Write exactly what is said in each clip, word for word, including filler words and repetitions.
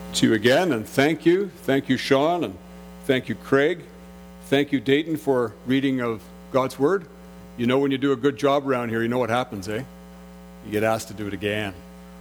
To you again, and thank you. Thank you, Sean, and thank you, Craig. Thank you, Dayton, for reading of God's Word. You know when you do a good job around here, you know what happens, eh? You get asked to do it again.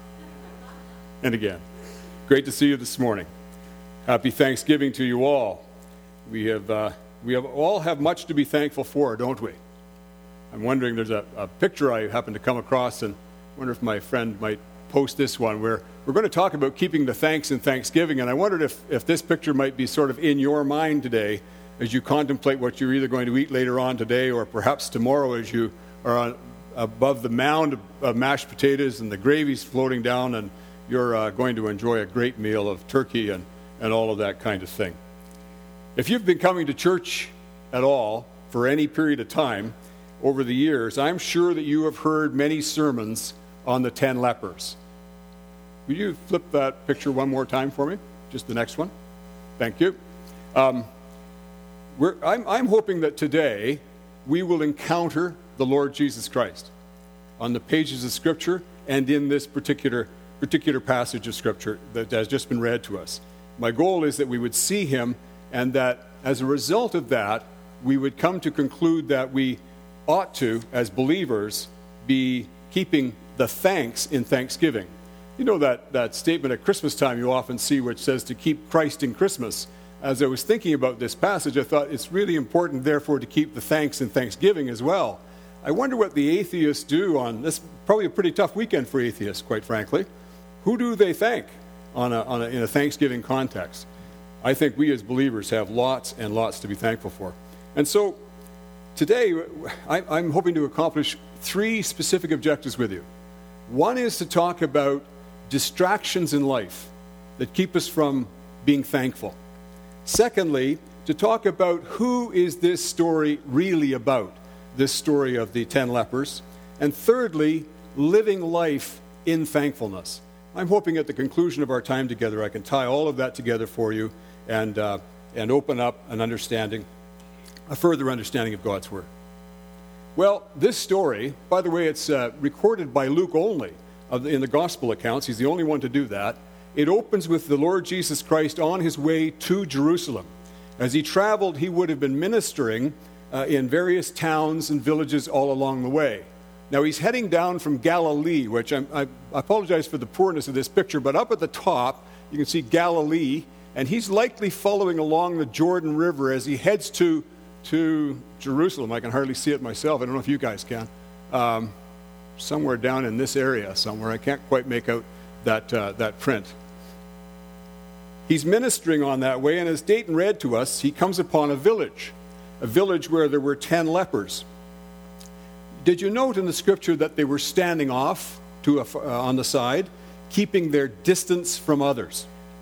And again. Great to see you this morning. Happy Thanksgiving to you all. We have uh, we have all have much to be thankful for, don't we? I'm wondering, there's a, a picture I happened to come across, and I wonder if my friend might post this one, where we're going to talk about keeping the thanks in Thanksgiving, and I wondered if, if this picture might be sort of in your mind today as you contemplate what you're either going to eat later on today or perhaps tomorrow as you are on, above the mound of, of mashed potatoes and the gravy's floating down, and you're uh, going to enjoy a great meal of turkey and, and all of that kind of thing. If you've been coming to church at all for any period of time over the years, I'm sure that you have heard many sermons on the ten lepers. Would you flip that picture one more time for me? Just the next one. Thank you. Um, we're, I'm, I'm hoping that today we will encounter the Lord Jesus Christ on the pages of Scripture and in this particular, particular passage of Scripture that has just been read to us. My goal is that we would see him, and that as a result of that, we would come to conclude that we ought to, as believers, be keeping the thanks in Thanksgiving. You know that, that statement at Christmas time you often see which says to keep Christ in Christmas. As I was thinking about this passage, I thought it's really important, therefore, to keep the thanks in Thanksgiving as well. I wonder what the atheists do on this, probably a pretty tough weekend for atheists, quite frankly. Who do they thank on a, on a, in a Thanksgiving context? I think we as believers have lots and lots to be thankful for. And so today, I, I'm hoping to accomplish three specific objectives with you. One is to talk about distractions in life that keep us from being thankful. Secondly, to talk about who is this story really about, this story of the ten lepers. And thirdly, living life in thankfulness. I'm hoping at the conclusion of our time together I can tie all of that together for you and, uh, and open up an understanding, a further understanding of God's Word. Well, this story, by the way, it's uh, recorded by Luke only of the, in the gospel accounts. He's the only one to do that. It opens with the Lord Jesus Christ on his way to Jerusalem. As he traveled, he would have been ministering uh, in various towns and villages all along the way. Now, he's heading down from Galilee, which I'm, I apologize for the poorness of this picture, but up at the top, you can see Galilee, and he's likely following along the Jordan River as he heads to to Jerusalem. I can hardly see it myself. I don't know if you guys can. Um, somewhere down in this area somewhere. I can't quite make out that uh, that print. He's ministering on that way, and as Dayton read to us, he comes upon a village, a village where there were ten lepers. Did you note in the Scripture that they were standing off to a, uh, on the side, keeping their distance from others?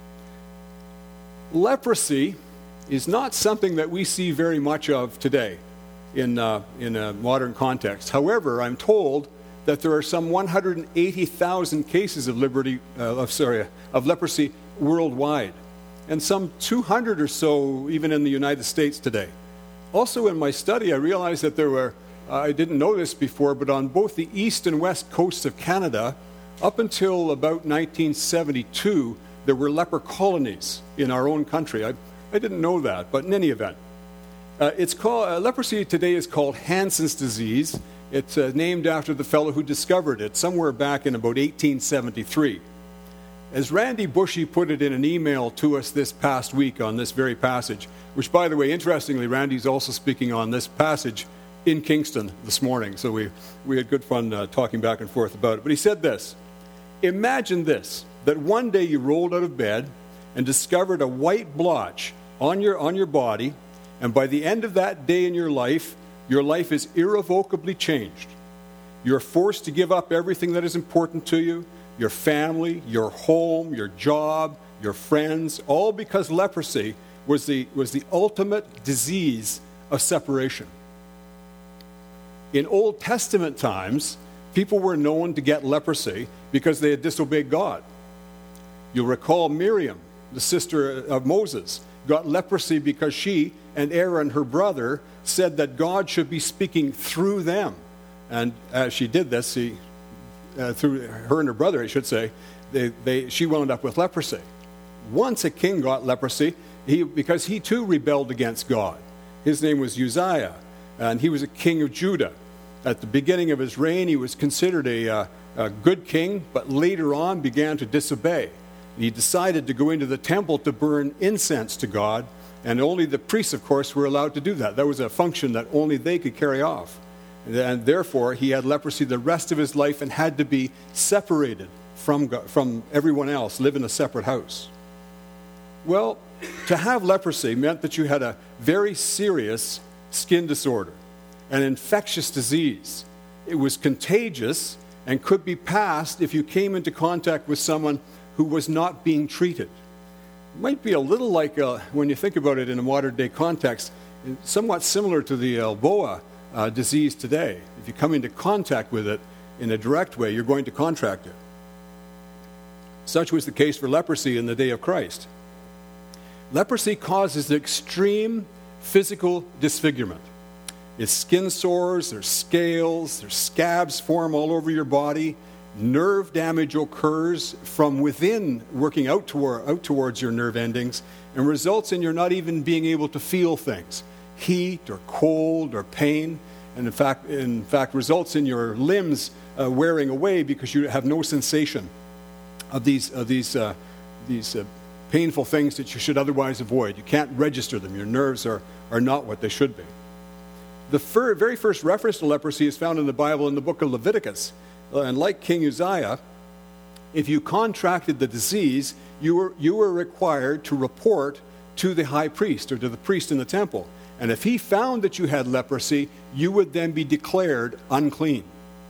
Leprosy is not something that we see very much of today in uh, in a modern context. However, I'm told that there are some one hundred eighty thousand cases of liberty, uh, of sorry, of leprosy worldwide, and some two hundred or so even in the United States today. Also, in my study, I realized that there were, uh, I didn't know this before, but on both the east and west coasts of Canada, up until about nineteen seventy-two, there were leper colonies in our own country. I, I didn't know that, but in any event, uh, it's called uh, leprosy today is called Hansen's disease. It's uh, named after the fellow who discovered it somewhere back in about eighteen seventy-three. As Randy Bushy put it in an email to us this past week on this very passage, which, by the way, interestingly, Randy's also speaking on this passage in Kingston this morning, so we, we had good fun uh, talking back and forth about it. But he said this: imagine this, that one day you rolled out of bed and discovered a white blotch on your on your body, and by the end of that day in your life, your life is irrevocably changed. You're forced to give up everything that is important to you, your family, your home, your job, your friends, all because leprosy was the was the ultimate disease of separation. In Old Testament times, people were known to get leprosy because they had disobeyed God. You'll recall Miriam, the sister of Moses, got leprosy because she and Aaron, her brother, said that God should be speaking through them. And as she did this, she, uh, through her and her brother, I should say, they, they, she wound up with leprosy. once a king got leprosy he, because he too rebelled against God. His name was Uzziah, and he was a king of Judah. At the beginning of his reign, he was considered a, uh, a good king, but later on began to disobey. He decided to go into the temple to burn incense to God, and only the priests, of course, were allowed to do that. That was a function that only they could carry off. And therefore, he had leprosy the rest of his life and had to be separated from, God, from everyone else, live in a separate house. Well, to have leprosy meant that you had a very serious skin disorder, an infectious disease. It was contagious and could be passed if you came into contact with someone who was not being treated. It might be a little like, uh, when you think about it in a modern-day context, somewhat similar to the Ebola uh, disease today. If you come into contact with it in a direct way, you're going to contract it. Such was the case for leprosy in the day of Christ. Leprosy causes extreme physical disfigurement. It's skin sores, there's scales, there's scabs form all over your body. Nerve damage occurs from within, working out, toward, out towards your nerve endings, and results in your not even being able to feel things, heat or cold or pain, and in fact, in fact results in your limbs uh, wearing away because you have no sensation of these of these uh, these uh, painful things that you should otherwise avoid. You can't register them. Your nerves are are not what they should be. The fir- very first reference to leprosy is found in the Bible in the book of Leviticus. And like King Uzziah, if you contracted the disease, you were, you were required to report to the high priest or to the priest in the temple. And if he found that you had leprosy, you would then be declared unclean.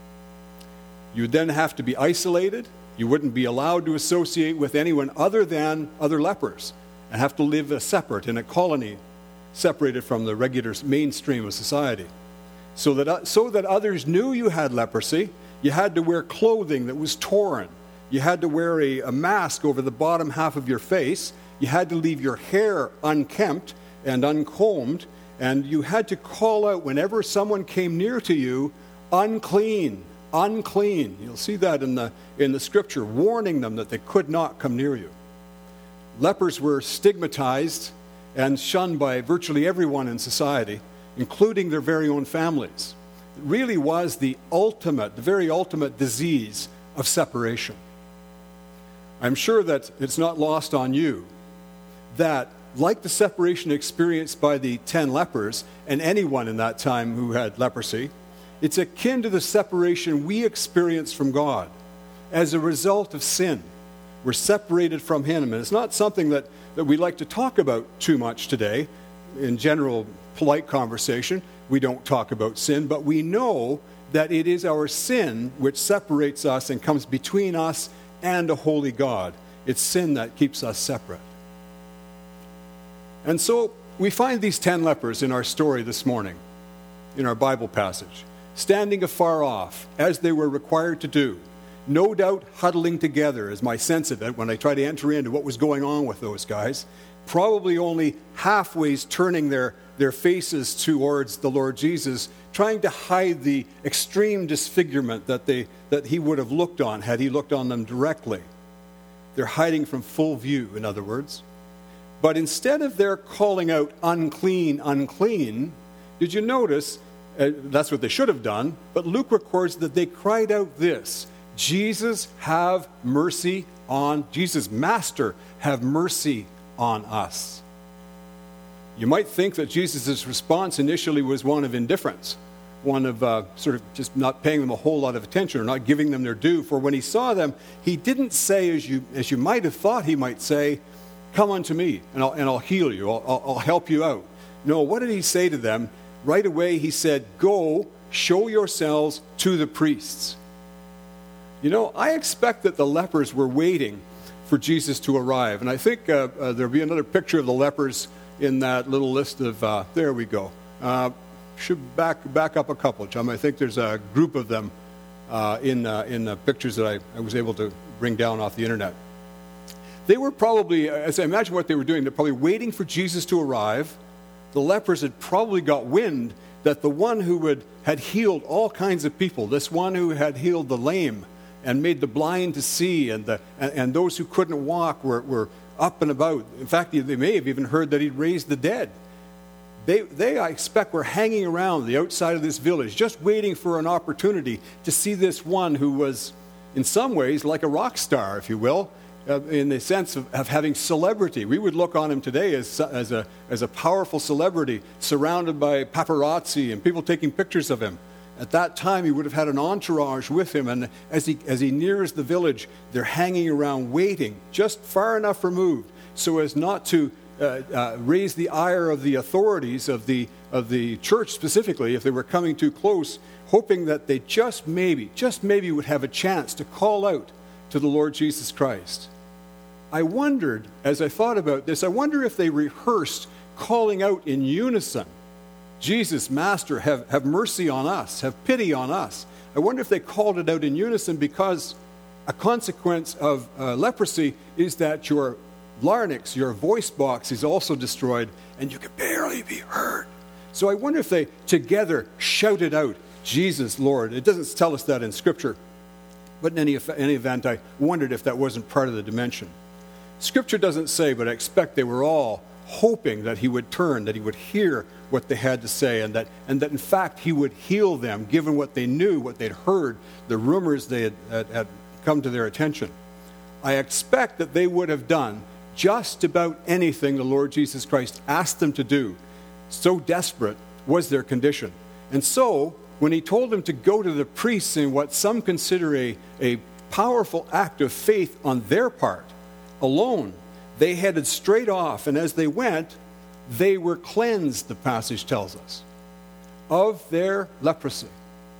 You would then have to be isolated. You wouldn't be allowed to associate with anyone other than other lepers and have to live a separate in a colony separated from the regular mainstream of society. So that, so that others knew you had leprosy, you had to wear clothing that was torn. You had to wear a, a mask over the bottom half of your face. You had to leave your hair unkempt and uncombed. And you had to call out whenever someone came near to you, unclean, unclean. You'll see that in the, in the scripture, warning them that they could not come near you. Lepers were stigmatized and shunned by virtually everyone in society, including their very own families. It really was the ultimate, the very ultimate disease of separation. I'm sure that it's not lost on you that, like the separation experienced by the ten lepers and anyone in that time who had leprosy, it's akin to the separation we experience from God as a result of sin. We're separated from Him, and it's not something that, that we like to talk about too much today. In general, polite conversation, we don't talk about sin, but we know that it is our sin which separates us and comes between us and a holy God. It's sin that keeps us separate. And so we find these ten lepers in our story this morning, in our Bible passage, standing afar off, as they were required to do, no doubt huddling together, is my sense of it when I try to enter into what was going on with those guys, probably only halfway turning their, their faces towards the Lord Jesus, trying to hide the extreme disfigurement that, they, that he would have looked on had he looked on them directly. They're hiding from full view, in other words. But instead of their calling out, unclean, unclean, did you notice, uh, that's what they should have done, but Luke records that they cried out this, Jesus, have mercy on, Jesus, Master, have mercy on us. You might think that Jesus' response initially was one of indifference, one of uh, sort of just not paying them a whole lot of attention or not giving them their due. For when he saw them, he didn't say, as you as you might have thought he might say, come unto me and I'll, and I'll heal you, I'll, I'll, I'll help you out. No, what did he say to them? Right away he said, go, show yourselves to the priests. You know, I expect that the lepers were waiting for Jesus to arrive. And I think uh, uh, there'll be another picture of the lepers in that little list of, uh, there we go. Uh, should back back up a couple, John. I think there's a group of them uh, in, uh, in the pictures that I, I was able to bring down off the internet. They were probably, as I imagine what they were doing, they're probably waiting for Jesus to arrive. The lepers had probably got wind that the one who had, had healed all kinds of people, this one who had healed the lame, and made the blind to see, and the and, and those who couldn't walk were, were up and about. In fact, they may have even heard that he'd raised the dead. They, they, I expect, were hanging around the outside of this village, just waiting for an opportunity to see this one who was, in some ways, like a rock star, if you will, uh, in the sense of, of having celebrity. We would look on him today as, as, a, as a powerful celebrity, surrounded by paparazzi and people taking pictures of him. At that time, he would have had an entourage with him, and as he, as he nears the village, they're hanging around, waiting, just far enough removed, so as not to Uh, uh, raise the ire of the authorities of the of the church specifically if they were coming too close, hoping that they just maybe, just maybe would have a chance to call out to the Lord Jesus Christ. I wondered, as I thought about this, I wonder if they rehearsed calling out in unison, Jesus, Master, have, have mercy on us, have pity on us. I wonder if they called it out in unison because a consequence of uh, leprosy is that your larynx, your voice box, is also destroyed, and you can barely be heard. So I wonder if they together shouted out, Jesus, Lord. It doesn't tell us that in Scripture, but in any, any event, I wondered if that wasn't part of the dimension. Scripture doesn't say, but I expect they were all hoping that he would turn, that he would hear what they had to say, and that, and that in fact he would heal them, given what they knew, what they'd heard, the rumors they had, had, had come to their attention. I expect that they would have done just about anything the Lord Jesus Christ asked them to do. So desperate was their condition. And so, when he told them to go to the priests in what some consider a, a powerful act of faith on their part, alone, they headed straight off, and as they went, they were cleansed, the passage tells us, of their leprosy.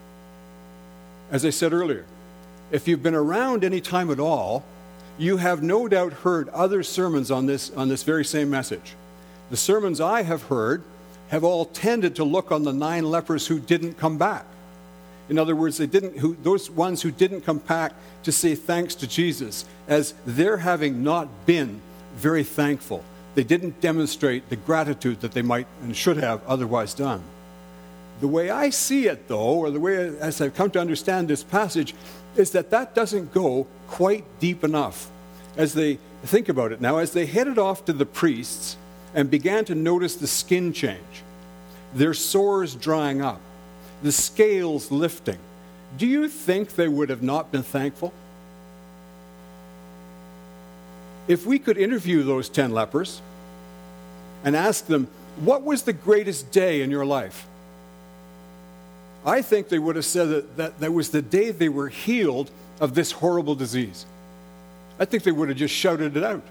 As I said earlier, if you've been around any time at all, you have no doubt heard other sermons on this, on this very same message. The sermons I have heard have all tended to look on the nine lepers who didn't come back. In other words, they didn't, who, those ones who didn't come back to say thanks to Jesus, as their having not been very thankful. They didn't demonstrate the gratitude that they might and should have otherwise done. The way I see it, though, or the way as I've come to understand this passage, is that that doesn't go quite deep enough. As they think about it now, as they headed off to the priests and began to notice the skin change, their sores drying up, the scales lifting, do you think they would have not been thankful? If we could interview those ten lepers and ask them, what was the greatest day in your life? I think they would have said that, that that was the day they were healed of this horrible disease. I think they would have just shouted it out.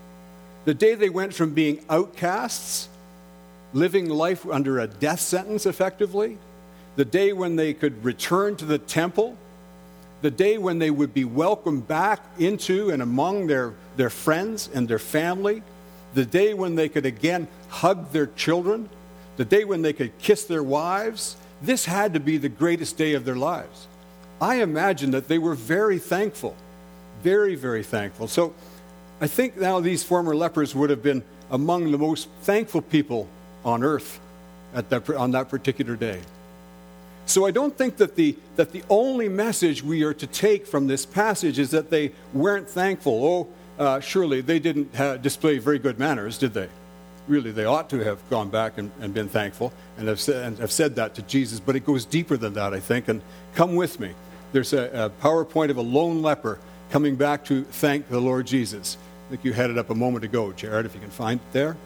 The day they went from being outcasts, living life under a death sentence effectively, the day when they could return to the temple, the day when they would be welcomed back into and among their, their friends and their family, the day when they could again hug their children, the day when they could kiss their wives. This had to be the greatest day of their lives. I imagine that they were very thankful, very, very thankful. So I think now these former lepers would have been among the most thankful people on earth at that, on that particular day. So I don't think that the, that the only message we are to take from this passage is that they weren't thankful. Oh, uh, surely they didn't ha- display very good manners, did they? Really, they ought to have gone back and, and been thankful and have, said, and have said that to Jesus. But it goes deeper than that, I think. And come with me. There's a, a PowerPoint of a lone leper coming back to thank the Lord Jesus. I think you had it up a moment ago, Jared, if you can find it there.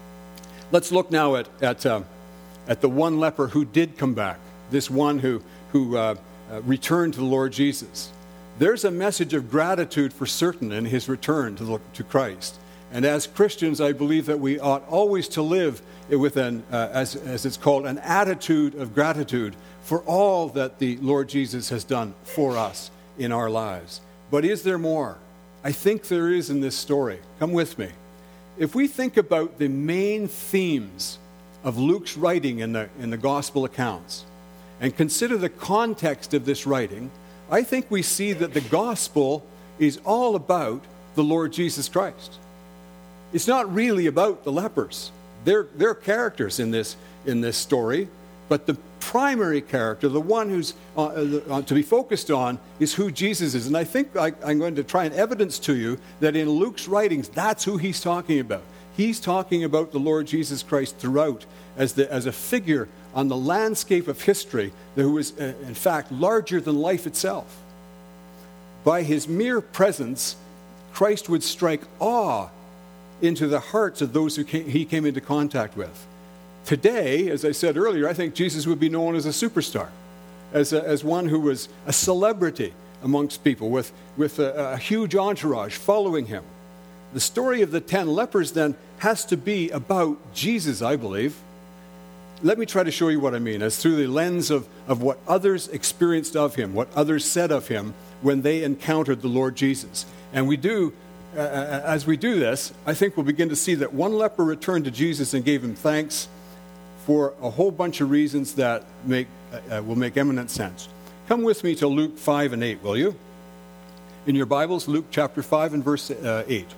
Let's look now at, at, uh, at the one leper who did come back, this one who, who uh, uh, returned to the Lord Jesus. There's a message of gratitude for certain in his return to, the, to Christ. And as Christians, I believe that we ought always to live with an, uh, as, as it's called, an attitude of gratitude for all that the Lord Jesus has done for us in our lives. But is there more? I think there is in this story. Come with me. If we think about the main themes of Luke's writing in the, in the gospel accounts and consider the context of this writing, I think we see that the gospel is all about the Lord Jesus Christ. It's not really about the lepers. They're, they're characters in this, in this story, But the primary character, the one who's uh, uh, to be focused on, is who Jesus is. And I think I, I'm going to try and evidence to you that in Luke's writings, that's who he's talking about. He's talking about the Lord Jesus Christ throughout as, the, as a figure on the landscape of history who is, uh, in fact, larger than life itself. By his mere presence, Christ would strike awe into the hearts of those who came, he came into contact with. Today, as I said earlier, I think Jesus would be known as a superstar, as, a, as one who was a celebrity amongst people with, with a, a huge entourage following him. The story of the ten lepers then has to be about Jesus, I believe. Let me try to show you what I mean, as through the lens of, of what others experienced of him, what others said of him when they encountered the Lord Jesus. And we do, uh, as we do this, I think we'll begin to see that one leper returned to Jesus and gave him thanks for a whole bunch of reasons that make, uh, will make eminent sense. Come with me to Luke five and eight, will you? In your Bibles, Luke chapter five and verse uh, eight.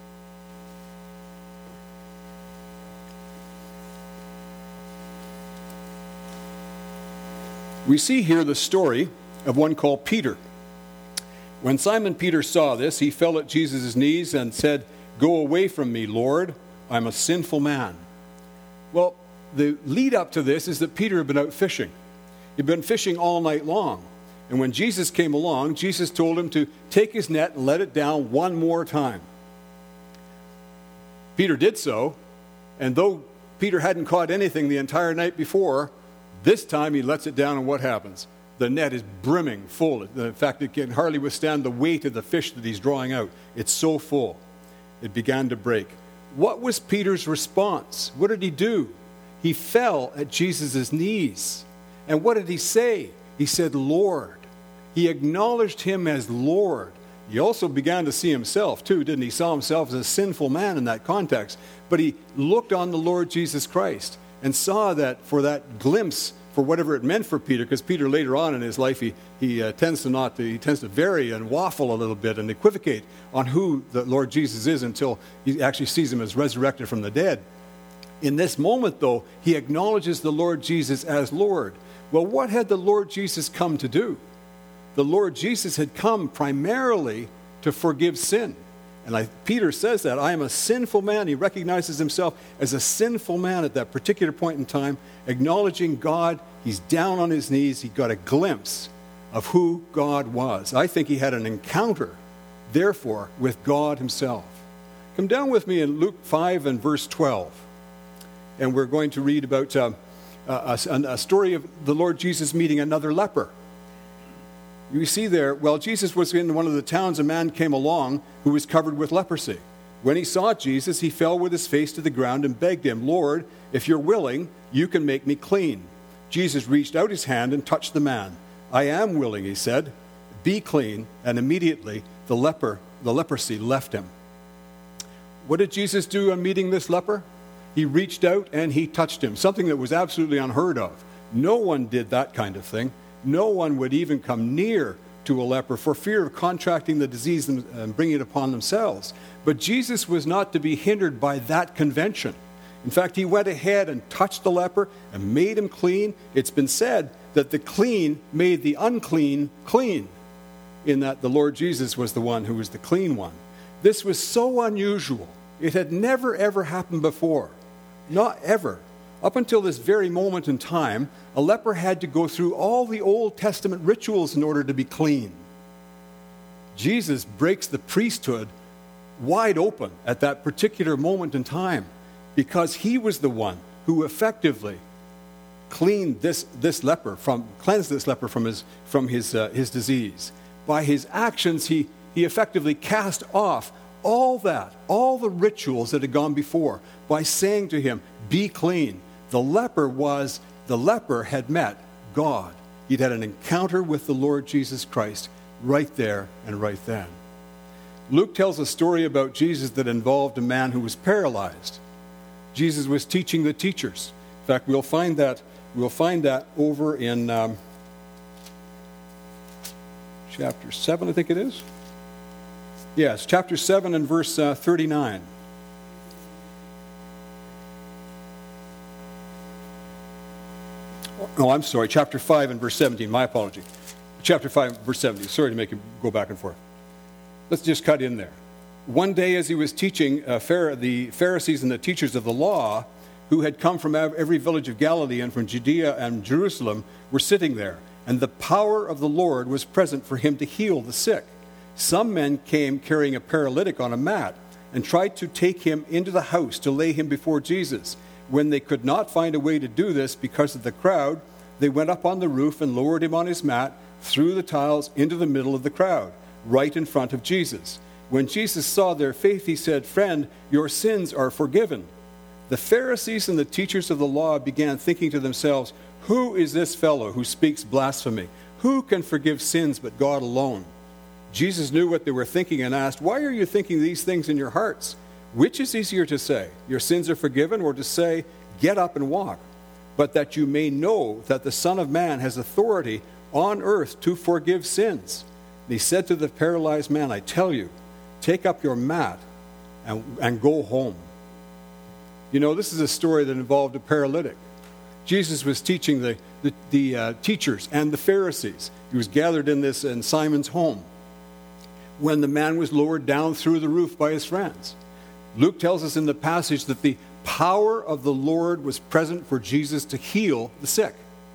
We see here the story of one called Peter. When Simon Peter saw this, he fell at Jesus' knees and said, "Go away from me, Lord, I'm a sinful man." Well, the lead up to this is that Peter had been out fishing. He'd been fishing all night long. And when Jesus came along, Jesus told him to take his net and let it down one more time. Peter did so, and though Peter hadn't caught anything the entire night before, this time he lets it down, and what happens? The net is brimming full. In fact, it can hardly withstand the weight of the fish that he's drawing out. It's so full. It began to break. What was Peter's response? What did he do? He fell at Jesus' knees. And what did he say? He said, "Lord." He acknowledged him as Lord. He also began to see himself too, didn't he? He saw himself as a sinful man in that context. But he looked on the Lord Jesus Christ and saw that for that glimpse, for whatever it meant for Peter, because Peter later on in his life, he, he uh, tends to not, he tends to vary and waffle a little bit and equivocate on who the Lord Jesus is until he actually sees him as resurrected from the dead. In this moment, though, he acknowledges the Lord Jesus as Lord. Well, what had the Lord Jesus come to do? The Lord Jesus had come primarily to forgive sin. And I, Peter says that, "I am a sinful man." He recognizes himself as a sinful man at that particular point in time, acknowledging God. He's down on his knees. He got a glimpse of who God was. I think he had an encounter, therefore, with God himself. Come down with me in Luke five and verse twelve. And we're going to read about uh, a, a story of the Lord Jesus meeting another leper. You see there, while Jesus was in one of the towns, a man came along who was covered with leprosy. When he saw Jesus, he fell with his face to the ground and begged him, "Lord, if you're willing, you can make me clean." Jesus reached out his hand and touched the man. "I am willing," he said. "Be clean." And immediately the leper, the leprosy left him. What did Jesus do on meeting this leper? He reached out and he touched him, something that was absolutely unheard of. No one did that kind of thing. No one would even come near to a leper for fear of contracting the disease and bringing it upon themselves. But Jesus was not to be hindered by that convention. In fact, he went ahead and touched the leper and made him clean. It's been said that the clean made the unclean clean, in that the Lord Jesus was the one who was the clean one. This was so unusual. It had never, ever happened before. Not ever. Up until this very moment in time, a leper had to go through all the Old Testament rituals in order to be clean. Jesus breaks the priesthood wide open at that particular moment in time because he was the one who effectively cleaned this, this leper from, cleansed this leper from his, from his, uh, his disease. By his actions, he, he effectively cast off all that, all the rituals that had gone before by saying to him, "Be clean." The leper was, the leper had met God. He'd had an encounter with the Lord Jesus Christ right there and right then. Luke tells a story about Jesus that involved a man who was paralyzed. Jesus was teaching the teachers. In fact, we'll find that, we'll find that over in um, chapter seven, I think it is. Yes, chapter seven and verse uh, thirty-nine. No, I'm sorry, chapter five and verse seventeen. My apology. Chapter five, verse seventeen. Sorry to make you go back and forth. Let's just cut in there. One day as he was teaching, uh, the Pharisees and the teachers of the law, who had come from every village of Galilee and from Judea and Jerusalem, were sitting there. And the power of the Lord was present for him to heal the sick. Some men came carrying a paralytic on a mat and tried to take him into the house to lay him before Jesus. When they could not find a way to do this because of the crowd, they went up on the roof and lowered him on his mat through the tiles into the middle of the crowd, right in front of Jesus. When Jesus saw their faith, he said, "Friend, your sins are forgiven." The Pharisees and the teachers of the law began thinking to themselves, "Who is this fellow who speaks blasphemy? Who can forgive sins but God alone?" Jesus knew what they were thinking and asked, "Why are you thinking these things in your hearts? Which is easier to say, 'Your sins are forgiven,' or to say, 'Get up and walk'? But that you may know that the Son of Man has authority on earth to forgive sins." And he said to the paralyzed man, "I tell you, take up your mat and, and go home." You know, this is a story that involved a paralytic. Jesus was teaching the, the, the uh, teachers and the Pharisees. He was gathered in this in Simon's home when the man was lowered down through the roof by his friends. Luke tells us in the passage that the power of the Lord was present for Jesus to heal the sick.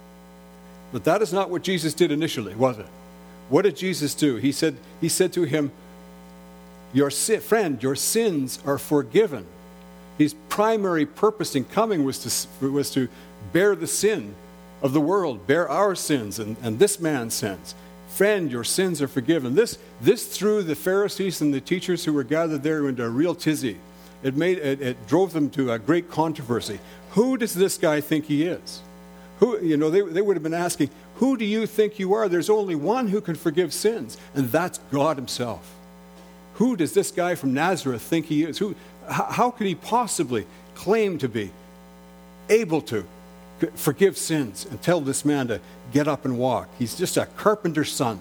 But that is not what Jesus did initially, was it? What did Jesus do? He said, he said to him, "Your si- friend, your sins are forgiven." His primary purpose in coming was to, was to bear the sin of the world, bear our sins and, and this man's sins. "Friend, your sins are forgiven." This, this threw the Pharisees and the teachers who were gathered there into a real tizzy. It, made, it, it drove them to a great controversy. Who does this guy think he is? Who, you know, they, they would have been asking, who do you think you are? There's only one who can forgive sins, and that's God himself. Who does this guy from Nazareth think he is? Who, how, how could he possibly claim to be able to forgive sins and tell this man to get up and walk? He's just a carpenter's son.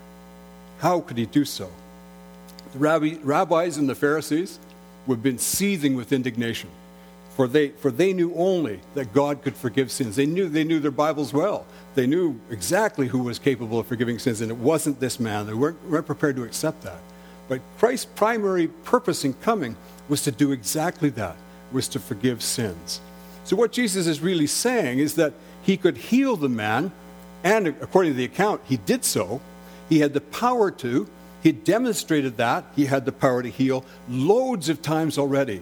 How could he do so? The rabbi, rabbis and the Pharisees would have been seething with indignation, for they, for they knew only that God could forgive sins. They knew, they knew their Bibles well. They knew exactly who was capable of forgiving sins, and it wasn't this man. They weren't, weren't prepared to accept that. But Christ's primary purpose in coming was to do exactly that, was to forgive sins. So what Jesus is really saying is that he could heal the man, and according to the account, he did so. He had the power to. He demonstrated that. He had the power to heal loads of times already.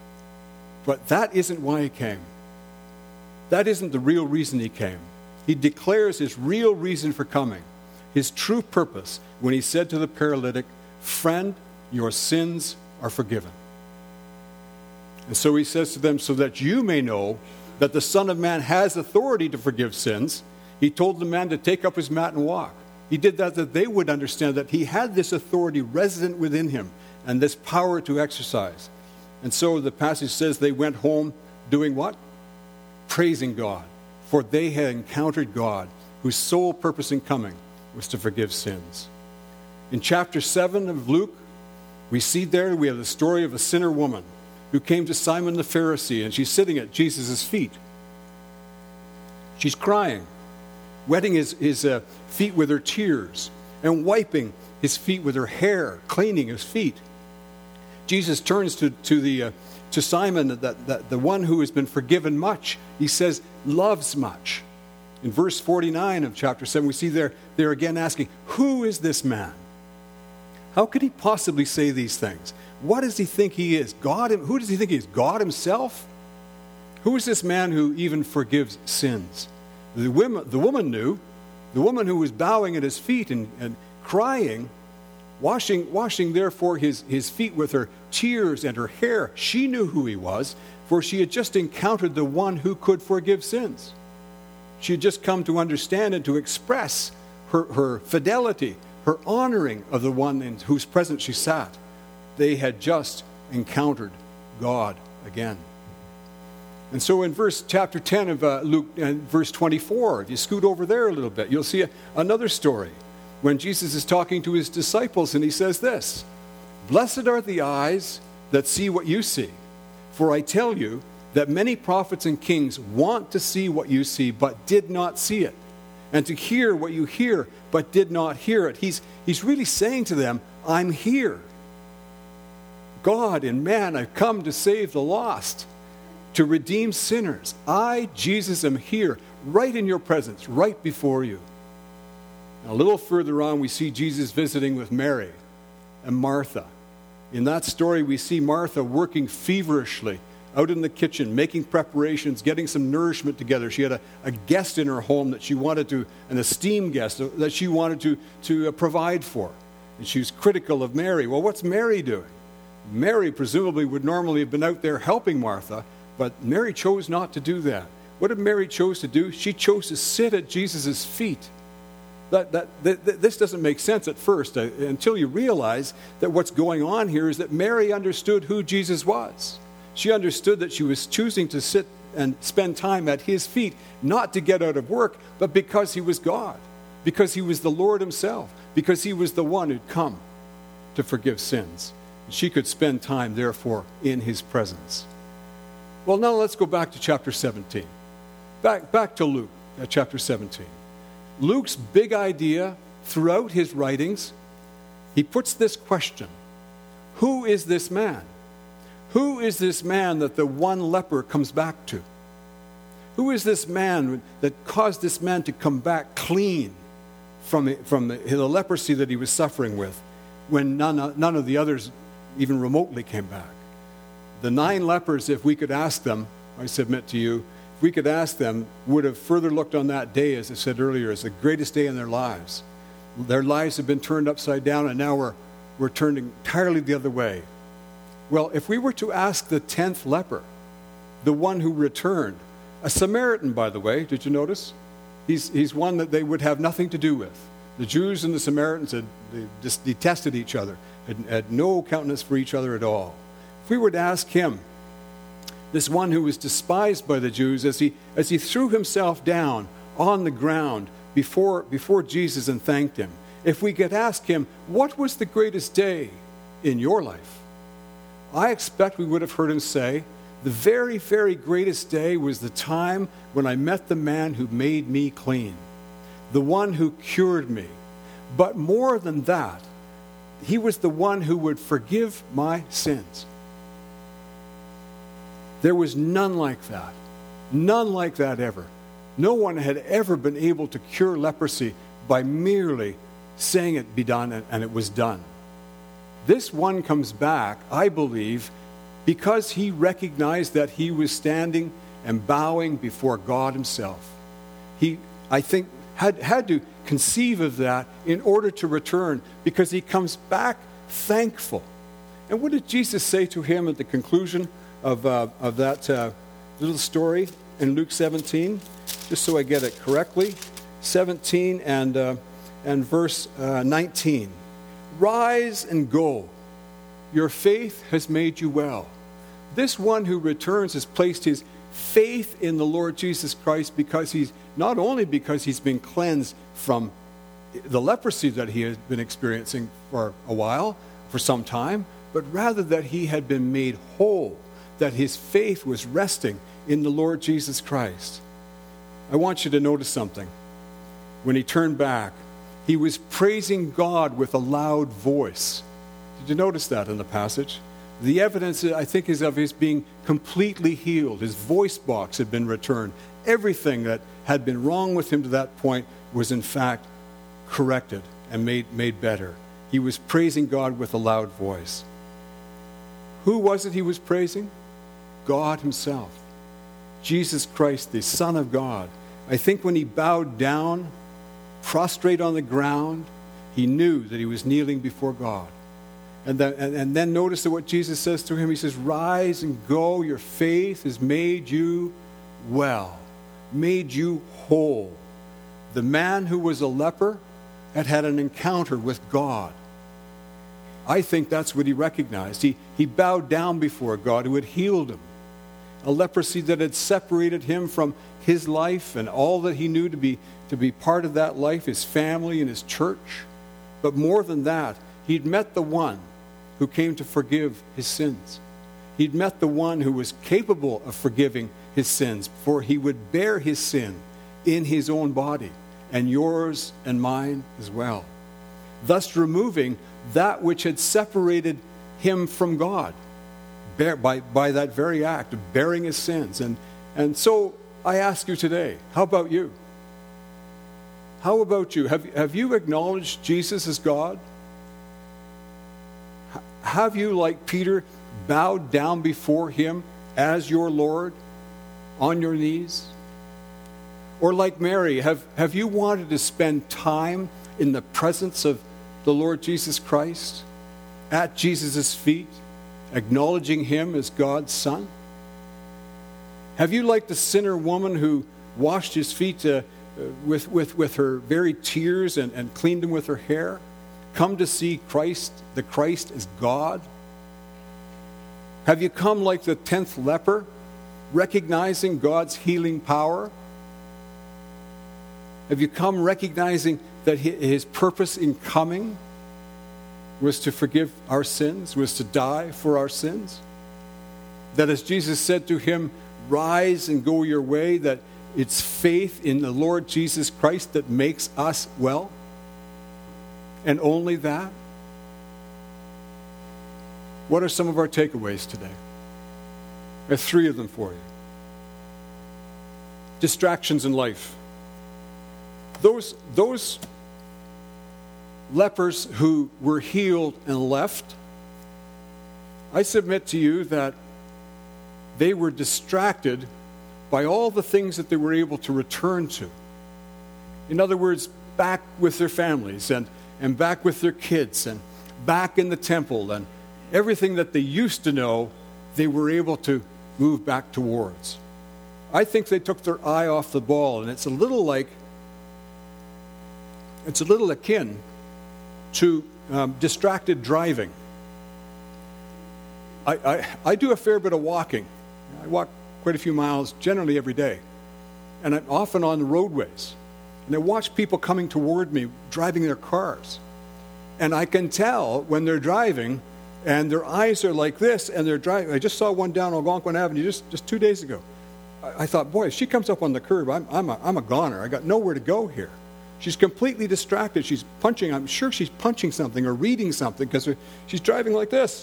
But that isn't why he came. That isn't the real reason he came. He declares his real reason for coming, his true purpose, when he said to the paralytic, "Friend, your sins are forgiven." And so he says to them, so that you may know that the Son of Man has authority to forgive sins, he told the man to take up his mat and walk. He did that that they would understand that he had this authority resident within him and this power to exercise. And so the passage says they went home doing what? Praising God. For they had encountered God, whose sole purpose in coming was to forgive sins. In chapter seven of Luke, we see there, we have the story of a sinner woman who came to Simon the Pharisee, and she's sitting at Jesus' feet. She's crying, wetting his, his uh, feet with her tears, and wiping his feet with her hair, cleaning his feet. Jesus turns to, to, the, uh, to Simon, that, that, the one who has been forgiven much. He says, loves much. In verse forty-nine of chapter seven, we see there, they're again asking, who is this man? How could he possibly say these things? What does he think he is? God? Who does he think he is? God himself? Who is this man who even forgives sins? The woman, the woman knew. The woman who was bowing at his feet and, and crying, washing, washing therefore his, his feet with her tears and her hair. She knew who he was, for she had just encountered the one who could forgive sins. She had just come to understand and to express her, her fidelity, her honoring of the one in whose presence she sat. They had just encountered God again. And so in verse chapter ten of uh, Luke, uh, verse twenty-four, if you scoot over there a little bit, you'll see a, another story when Jesus is talking to his disciples, and he says this, "Blessed are the eyes that see what you see. For I tell you, that many prophets and kings want to see what you see, but did not see it, and to hear what you hear, but did not hear it. He's, he's really saying to them, I'm here. God and man, I've come to save the lost, to redeem sinners. I, Jesus, am here, right in your presence, right before you. A little further on, we see Jesus visiting with Mary and Martha. In that story, we see Martha working feverishly out in the kitchen, making preparations, getting some nourishment together. She had a, a guest in her home that she wanted to, an esteemed guest that she wanted to, to uh, provide for. And she was critical of Mary. Well, what's Mary doing? Mary presumably would normally have been out there helping Martha, but Mary chose not to do that. What did Mary chose to do? She chose to sit at Jesus' feet. That, that, that, this doesn't make sense at first uh, until you realize that what's going on here is that Mary understood who Jesus was. She understood that she was choosing to sit and spend time at his feet, not to get out of work, but because he was God, because he was the Lord himself, because he was the one who'd come to forgive sins. She could spend time, therefore, in his presence. Well, now let's go back to chapter seventeen. Back, back to Luke, uh, chapter seventeen. Luke's big idea throughout his writings, he puts this question: who is this man? Who is this man that the one leper comes back to? Who is this man that caused this man to come back clean from, from the, the leprosy that he was suffering with when none, none of the others even remotely came back? The nine lepers, if we could ask them, I submit to you, if we could ask them, would have further looked on that day, as I said earlier, as the greatest day in their lives. Their lives have been turned upside down, and now we're, we're turned entirely the other way. Well, if we were to ask the tenth leper, the one who returned, a Samaritan, by the way, did you notice? He's, he's one that they would have nothing to do with. The Jews and the Samaritans had they just detested each other, had, had no countenance for each other at all. If we were to ask him, this one who was despised by the Jews, as he, as he threw himself down on the ground before, before Jesus and thanked him, if we could ask him, what was the greatest day in your life? I expect we would have heard him say, the very, very greatest day was the time when I met the man who made me clean, the one who cured me. But more than that, he was the one who would forgive my sins. There was none like that. None like that ever. No one had ever been able to cure leprosy by merely saying it be done, and, and it was done. This one comes back, I believe, because he recognized that he was standing and bowing before God himself. He, I think, had, had to conceive of that in order to return, because he comes back thankful. And what did Jesus say to him at the conclusion of, uh, of that uh, little story in Luke seventeen? Just so I get it correctly. seventeen and, uh, and verse uh, nineteen. Rise and go. Your faith has made you well. This one who returns has placed his faith in the Lord Jesus Christ because he's, not only because he's been cleansed from the leprosy that he has been experiencing for a while, for some time, but rather that he had been made whole, that his faith was resting in the Lord Jesus Christ. I want you to notice something. When he turned back, he was praising God with a loud voice. Did you notice that in the passage? The evidence, I think, is of his being completely healed. His voice box had been returned. Everything that had been wrong with him to that point was, in fact, corrected and made, made better. He was praising God with a loud voice. Who was it he was praising? God himself. Jesus Christ, the Son of God. I think when he bowed down, prostrate on the ground, he knew that he was kneeling before God. And then, and, and then notice that what Jesus says to him, he says, rise and go, your faith has made you well, made you whole. The man who was a leper had had an encounter with God. I think that's what he recognized. He, he bowed down before God who had healed him. A leprosy that had separated him from his life and all that he knew to be, to be part of that life, his family and his church. But more than that, he'd met the one who came to forgive his sins. He'd met the one who was capable of forgiving his sins, for he would bear his sin in his own body, and yours and mine as well, thus removing that which had separated him from God bear, by, by that very act of bearing his sins. And, and so I ask you today, how about you? How about you? Have, have you acknowledged Jesus as God? Have you, like Peter, bowed down before him as your Lord on your knees? Or like Mary, have, have you wanted to spend time in the presence of the Lord Jesus Christ, at Jesus' feet, acknowledging him as God's Son? Have you, like the sinner woman who washed his feet uh, with, with, with her very tears and, and cleaned them with her hair, come to see Christ, the Christ as God? Have you come like the tenth leper, recognizing God's healing power? Have you come recognizing that his purpose in coming was to forgive our sins, was to die for our sins? That as Jesus said to him, rise and go your way, that it's faith in the Lord Jesus Christ that makes us well? And only that? What are some of our takeaways today? I have three of them for you. Distractions in life. Those, those lepers who were healed and left, I submit to you that they were distracted by all the things that they were able to return to. In other words, back with their families and, and back with their kids and back in the temple, and everything that they used to know, they were able to move back towards. I think they took their eye off the ball, and it's a little like It's a little akin to um, distracted driving. I, I, I do a fair bit of walking. I walk quite a few miles generally every day. And I'm often on the roadways. And I watch people coming toward me, driving their cars. And I can tell when they're driving and their eyes are like this and they're driving. I just saw one down Algonquin Avenue just, just two days ago. I, I thought, boy, if she comes up on the curb, I'm, I'm, a, I'm a goner. I got nowhere to go here. She's completely distracted. She's punching. I'm sure she's punching something or reading something because she's driving like this.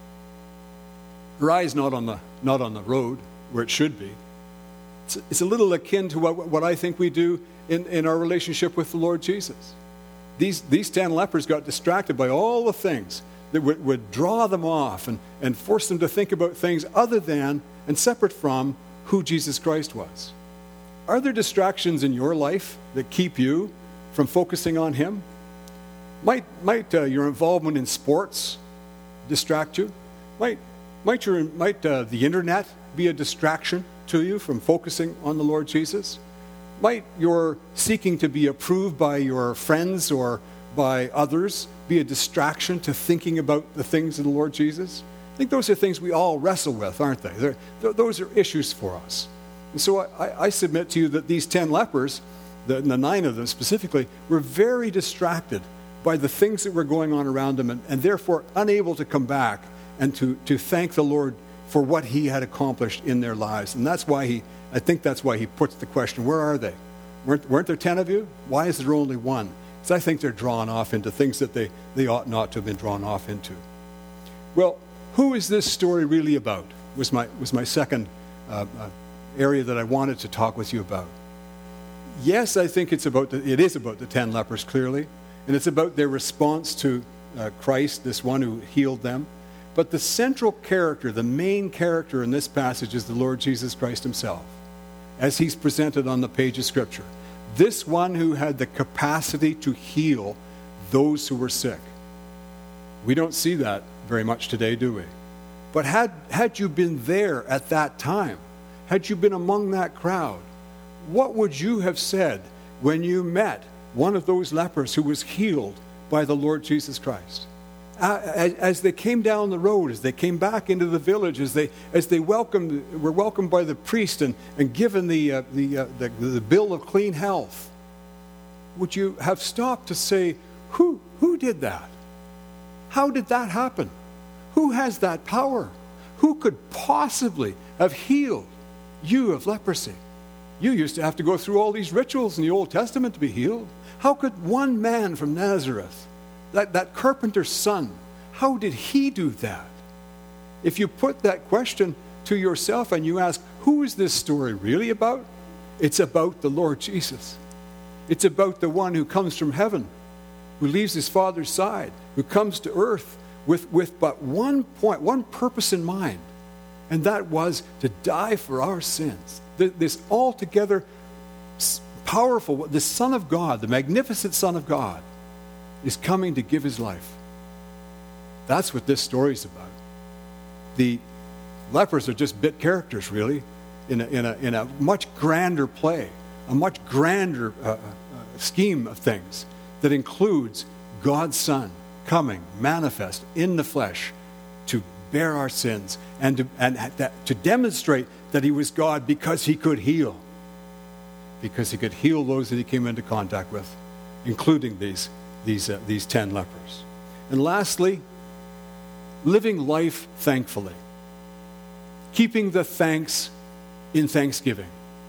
Her eye's not on the not on the road where it should be. It's, it's a little akin to what, what I think we do in, in our relationship with the Lord Jesus. These these ten lepers got distracted by all the things that would, would draw them off and, and force them to think about things other than and separate from who Jesus Christ was. Are there distractions in your life that keep you from focusing on him? Might might uh, your involvement in sports distract you? Might might your might uh, the internet be a distraction to you from focusing on the Lord Jesus? Might your seeking to be approved by your friends or by others be a distraction to thinking about the things of the Lord Jesus? I think those are things we all wrestle with, aren't they? They're, th- those are issues for us. And so I, I submit to you that these ten lepers, the, the nine of them specifically, were very distracted by the things that were going on around them and, and therefore unable to come back and to, to thank the Lord for what he had accomplished in their lives. And that's why he, I think that's why he puts the question, where are they? Weren't, weren't there ten of you? Why is there only one? Because I think they're drawn off into things that they, they ought not to have been drawn off into. Well, who is this story really about? Was my, was my second uh, uh, area that I wanted to talk with you about. Yes, I think it's about the, it is about the ten lepers, clearly, and it's about their response to uh, Christ, this one who healed them. But the central character, the main character in this passage is the Lord Jesus Christ himself, as he's presented on the page of Scripture. This one who had the capacity to heal those who were sick. We don't see that very much today, do we? But had, had you been there at that time, had you been among that crowd, what would you have said when you met one of those lepers who was healed by the Lord Jesus Christ? Uh, as, as they came down the road, as they came back into the village, as they as they welcomed were welcomed by the priest and, and given the, uh, the, uh, the the bill of clean health, would you have stopped to say, who who did that? How did that happen? Who has that power? who could possibly have healed you of leprosy? You used to have to go through all these rituals in the Old Testament to be healed. How could one man from Nazareth, that, that carpenter's son, how did he do that? If you put that question to yourself and you ask, who is this story really about? It's about the Lord Jesus. It's about the one who comes from heaven, who leaves his Father's side, who comes to earth with, with but one point, one purpose in mind, and that was to die for our sins. This altogether powerful, the Son of God, the magnificent Son of God, is coming to give his life. That's what this story is about. The lepers are just bit characters, really, in a, in a, in a much grander play, a much grander uh, uh, scheme of things that includes God's Son coming, manifest in the flesh, to bear our sins and to, and that, to demonstrate that he was God because he could heal. Because he could heal those that he came into contact with, including these, these, uh, these ten lepers. And lastly, living life thankfully. Keeping the thanks in thanksgiving.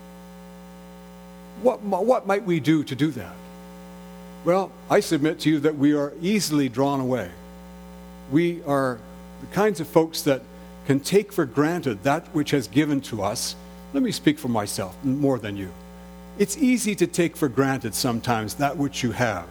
What, what might we do to do that? Well, I submit to you that we are easily drawn away. We are the kinds of folks that can take for granted that which has given to us. Let me speak for myself more than you. It's easy to take for granted sometimes that which you have.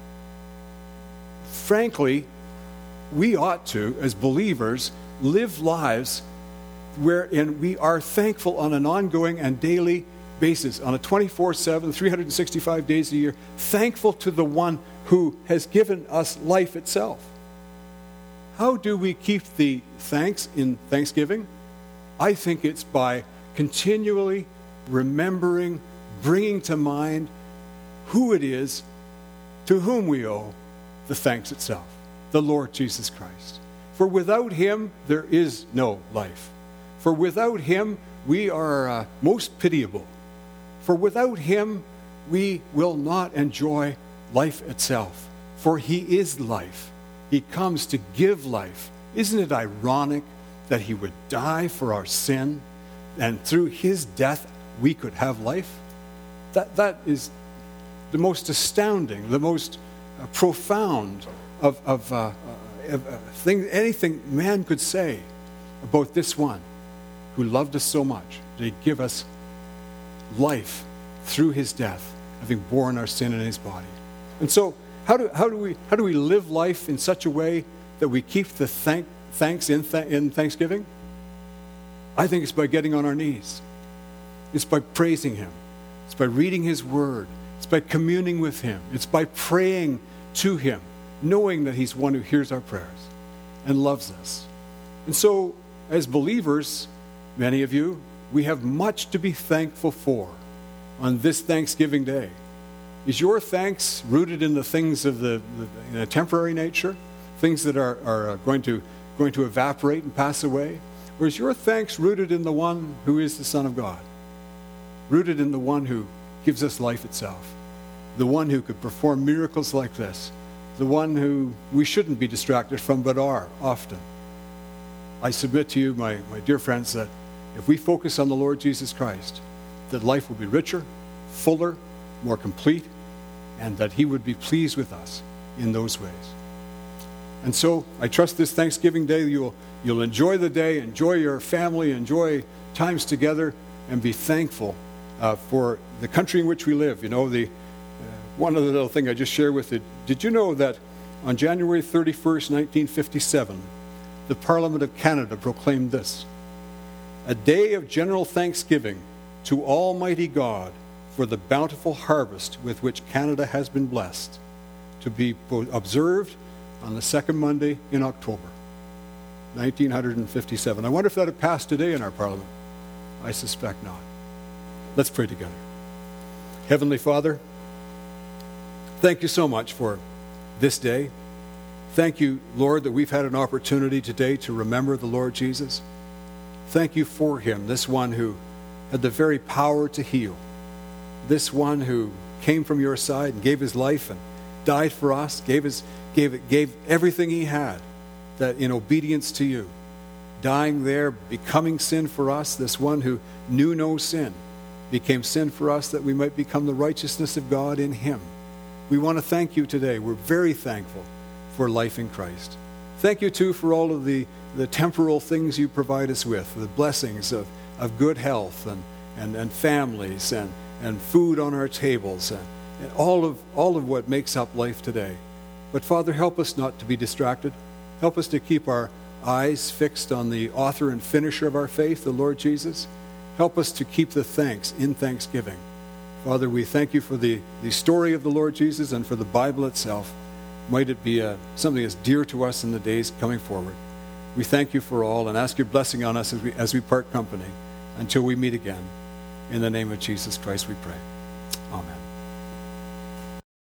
Frankly, we ought to, as believers, live lives wherein we are thankful on an ongoing and daily basis, on a twenty-four seven, three hundred sixty-five days a year, thankful to the one who has given us life itself. How do we keep the thanks in thanksgiving? I think it's by continually remembering, bringing to mind who it is to whom we owe the thanks itself, the Lord Jesus Christ. For without him, there is no life. For without him, we are uh, most pitiable. For without him, we will not enjoy life itself. For he is life. He comes to give life. Isn't it ironic that he would die for our sin, and through his death, we could have life? That, that is the most astounding, the most uh, profound of, of, uh, of uh, thing, anything man could say about this one who loved us so much that he'd give us life through his death, having borne our sin in his body. And so, how do, how do, we, how do we live life in such a way that we keep the thank, thanks in, th- in thanksgiving? I think it's by getting on our knees. It's by praising him. It's by reading his word. It's by communing with him. It's by praying to him, knowing that he's one who hears our prayers and loves us. And so, as believers, many of you, we have much to be thankful for on this Thanksgiving Day. Is your thanks rooted in the things of the, the in a temporary nature, things that are, are going to going to evaporate and pass away? Or is your thanks rooted in the one who is the Son of God? Rooted in the one who gives us life itself, the one who could perform miracles like this, the one who we shouldn't be distracted from but are often. I submit to you, my, my dear friends, that if we focus on the Lord Jesus Christ, that life will be richer, fuller, more complete, and that he would be pleased with us in those ways. And so I trust this Thanksgiving Day you'll, you'll enjoy the day, enjoy your family, enjoy times together, and be thankful uh, for the country in which we live. You know, the uh, one other little thing I just shared with you. Did you know that on January thirty-first, nineteen fifty-seven, the Parliament of Canada proclaimed this: a day of general thanksgiving to Almighty God for the bountiful harvest with which Canada has been blessed, to be observed on the second Monday in October, nineteen fifty-seven. I wonder if that had passed today in our Parliament. I suspect not. Let's pray together. Heavenly Father, thank you so much for this day. Thank you, Lord, that we've had an opportunity today to remember the Lord Jesus. Thank you for him, this one who had the very power to heal, this one who came from your side and gave his life and died for us, gave his, gave, gave everything he had that in obedience to you. dying there, becoming sin for us, this one who knew no sin, became sin for us that we might become the righteousness of God in him. We want to thank you today. We're very thankful for life in Christ. Thank you, too, for all of the, the temporal things you provide us with, the blessings of, of good health and, and, and families and, and food on our tables and, and all of, all of what makes up life today. But, Father, help us not to be distracted. Help us to keep our eyes fixed on the author and finisher of our faith, the Lord Jesus. Help us to keep the thanks in thanksgiving. Father, we thank you for the, the story of the Lord Jesus and for the Bible itself. Might it be a, something that's dear to us in the days coming forward. We thank you for all and ask your blessing on us as we, as we part company until we meet again. In the name of Jesus Christ we pray. Amen.